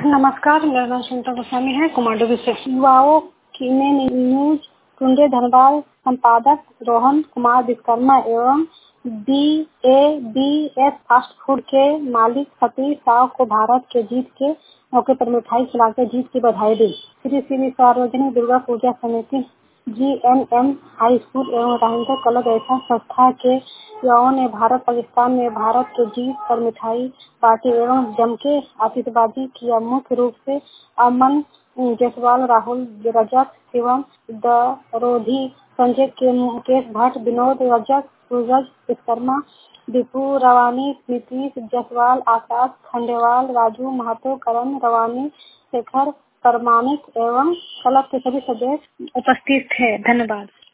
नमस्कार, मेरा नाम सुनीता गोस्वामी है, कुमारडुबी से। युवाओं की में न्यूज टुडे धनबाद संपादक रोहन कुमार विश्वकर्मा एवं BABS फास्ट फूड के मालिक सतीश साव को भारत के जीत के मौके पर मिठाई खिलाकर जीत की बधाई दी। श्री श्री सार्वजनिक दुर्गा पूजा समिति GNM हाई स्कूल एवं राजेंद्र कलर ऐसा संस्था के युवाओं ने भारत पाकिस्तान में भारत के जीत पर मिठाई बांटी एवं जमके आतिशबाजी किया। मुख्य रूप से अमन जायसवाल, राहुल रजक, शिवम दरोधी, संजय मुकेश भट्ट, विनोद रजक, सूरज विश्वकर्मा, दीपू रवानी, नीतीश जायसवाल, आकाश खंडेवाल, राजू महतो, करण रवानी, शेखर परमाणिक एवं क्लब के सभी सदस्य उपस्थित थे। धन्यवाद।